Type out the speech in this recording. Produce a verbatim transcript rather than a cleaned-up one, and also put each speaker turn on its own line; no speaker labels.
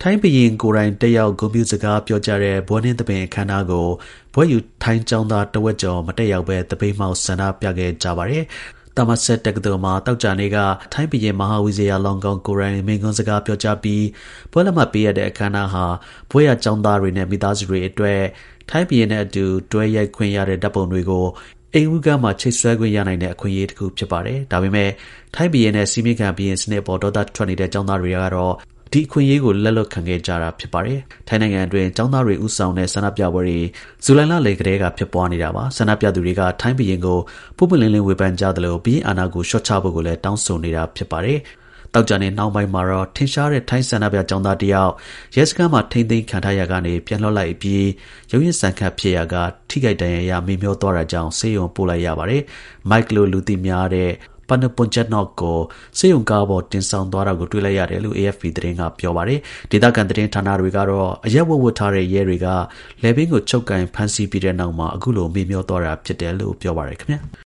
ထိုင်းဘုရင်ကိုယ်တိုင်တက်ရောက်ဂုဏ်ပြုစကားပြောကြားတဲ့ဘွဲ့နှင်းသဘင်အခမ်းအနားကိုဘွဲ့ယူထိုင်းကျောင်းသားတစ်ဝက်ကျော်မတက်ရောက်ဘဲသပိတ်မှောက်ဆန္ဒပြခဲ့ကြပါတယ်။တာမတ်ဆက်တက္ကသိုလ်မှာတောက်ကြနေ့ကထိုင်းဘုရင်မဟာဝီဇေယျလောင်ကောင်ကိုယ်တိုင်မိန့်ခွန်းစကားပြောကြားပြီးဘွဲ့လက်မှတ်ပေးရတဲ့အခမ်းအနားဟာဘွဲ့ရကျောင်းသားတွေနဲ့မိသားစုတွေအတွက်ထိုင်းဘုရင်နဲ့အတူတွဲရိုက်ခွင့်ရတဲ့ဓာတ်ပုံတွေကိုအိမ်ဦးကမှာချိတ်ဆွဲခွင့်ရနိုင်တဲ့အခွင့်အရေးတစ်ခုဖြစ်ပါတယ်။ဒါပေမဲ့ထိုင်းဘုရင်နဲ့စီမင်းခံဘုရင်စနစ်ပေါ်ဒေါသထွက်နေတဲ့ကျောင်းသားတွေကတော့ဒီအခွင့်အရေးကိုလက်လွတ်ခံခဲ့ကြတာဖြစ်ပါတယ်။ထိုင်းနိုင်ငံအတွင်းကျောင်းသားတွေဥဆောင်တဲ့ဆန္ဒပြပွဲတွေဇူလိုင်လလယ်ကတည်းကဖြစ်ပွားနေတာပါ။ဆန္ဒပြသူတွေကထိုင်းဘုရင်ကိုပုပ်ပွင့်လင်းလင်းဝေဖန်ကြသလိုဘုရင်အာဏာကိုလျှော့ချဖို့ကိုလည်းတောင်းဆိုနေတာဖြစ်ပါတယ်။တောက်ကြနေနောက်ပိုင်းမှာတော့ထင်ရှားတဲ့ထိုင်းဆန္ဒပြကျောင်းသားတယောက်ရဲစခန်းမှာထိမ့်သိမ်းခံထားရကနေပြန်လွှတ်လိုက်ပြီးရုံးရင်ဆန်ခတ်ဖြစ်ရကထိခိုက်ဒဏ်ရာရမေမျောသွားတာကြောင့်ဆေးရုံပို့လိုက်ရပါတယ်။မိုက်လိုလူသိများတဲ့ပန်နပွန်ချက်နော့ကိုစေယုံကားပေါ်တင်ဆောင်သွားတာကိုတွေ့လိုက်ရတယ်လို့ A F P သတင်းကပြောပါတယ်။ဒေသခံသတင်းဌာနတွေကတော့အရက်ဝတ်ဝတ်ထားတဲ့ရဲတွေကလယ်ဘင်းကိုချုပ်ကင်ဖမ်းဆီးပြီးတဲ့နောက်မှာအခုလိုမေမျောသွားတာဖြစ်တယ်လို့ပြောပါတယ်ခင်ဗျာ။